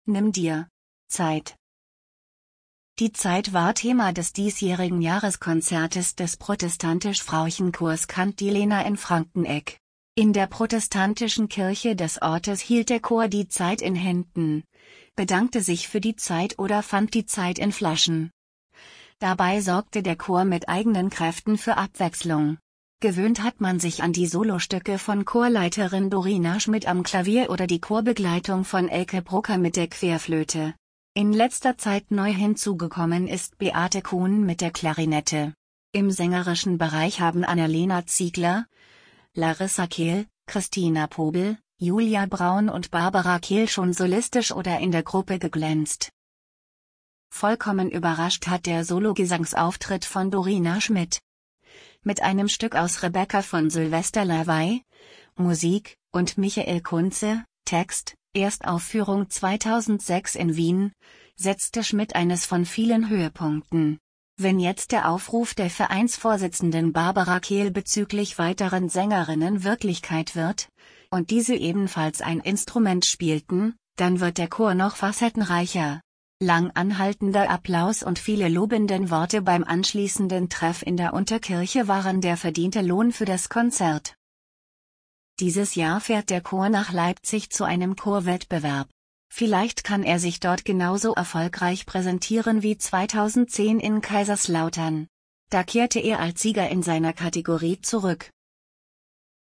Nimm dir Zeit. Die Zeit war Thema des diesjährigen Jahreskonzertes des protestantisch-Frauchenchors Cantilena in Frankenegg. In der protestantischen Kirche des Ortes hielt der Chor die Zeit in Händen, bedankte sich für die Zeit oder fand die Zeit in Flaschen. Dabei sorgte der Chor mit eigenen Kräften für Abwechslung. Gewöhnt hat man sich an die Solostücke von Chorleiterin Dorina Schmidt am Klavier oder die Chorbegleitung von Elke Brucker mit der Querflöte. In letzter Zeit neu hinzugekommen ist Beate Kuhn mit der Klarinette. Im sängerischen Bereich haben Annalena Ziegler, Larissa Kehl, Christina Pobel, Julia Braun und Barbara Kehl schon solistisch oder in der Gruppe geglänzt. Vollkommen überrascht hat der Solo-Gesangsauftritt von Dorina Schmidt. Mit einem Stück aus Rebecca von Sylvester Lawey, Musik, und Michael Kunze, Text, Erstaufführung 2006 in Wien, setzte Schmidt eines von vielen Höhepunkten. Wenn jetzt der Aufruf der Vereinsvorsitzenden Barbara Kehl bezüglich weiteren Sängerinnen Wirklichkeit wird, und diese ebenfalls ein Instrument spielten, dann wird der Chor noch facettenreicher. Lang anhaltender Applaus und viele lobenden Worte beim anschließenden Treff in der Unterkirche waren der verdiente Lohn für das Konzert. Dieses Jahr fährt der Chor nach Leipzig zu einem Chorwettbewerb. Vielleicht kann er sich dort genauso erfolgreich präsentieren wie 2010 in Kaiserslautern. Da kehrte er als Sieger in seiner Kategorie zurück.